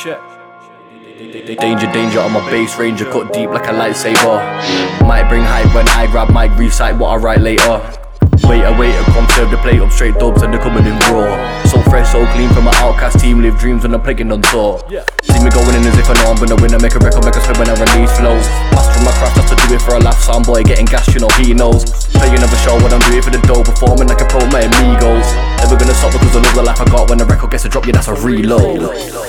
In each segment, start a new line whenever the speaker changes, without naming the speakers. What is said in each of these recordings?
Check.
Danger, danger on my bass ranger, cut deep like a lightsaber. Might bring hype when I grab mic, recite what I write later. Waiter, come serve the plate up, straight dubs and they're coming in raw. So fresh, so clean from my outcast team, live dreams when I'm playing on tour. See me going in as if I know I'm gonna win, I make a record, make a spin when I release flows. Mastering my craft, have to do it for a laugh, soundboy getting gas, you know he knows. Playing another show when I'm doing it for the dough, performing like a pro, my amigos. Never gonna stop because I love the life I got, when the record gets a drop, yeah that's a reload.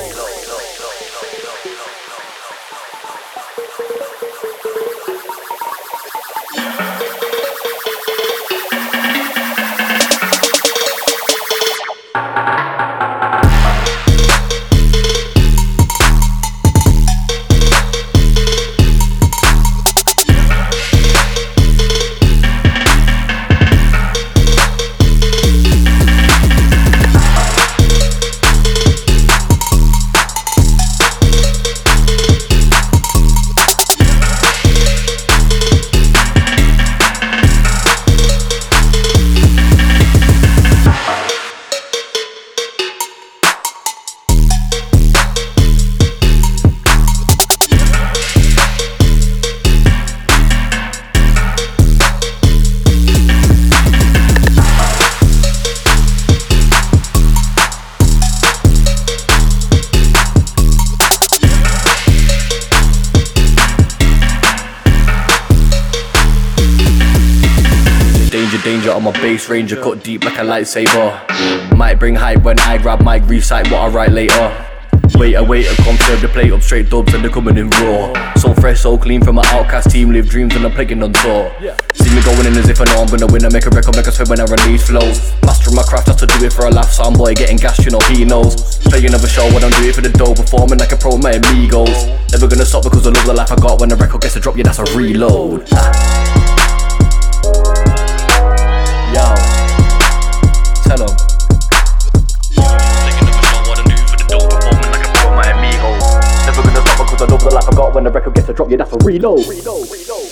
Danger on my bass ranger, cut deep like a lightsaber. Might bring hype when I grab mic, recite what I write later. Waiter, come serve the plate up, straight dubs and they're coming in raw. So fresh, so clean from my outcast team, live dreams when I'm playing on tour. See me going in as if I know I'm gonna win, I make a record, make a spin when I release flows. Mastering my craft, have to do it for a laugh, soundboy getting gas, you know he knows. Playing another show when I'm doing it for the dough, performing like a pro, my amigos. Never gonna stop because I love the life I got, when the record gets a drop, yeah that's a reload. Tell 'em. Taking up a shot, what I'm doing for the dough, performing like a pro, my amigos. Never gonna stop because I love the life I got, when the record gets a drop, yeah that's a reload.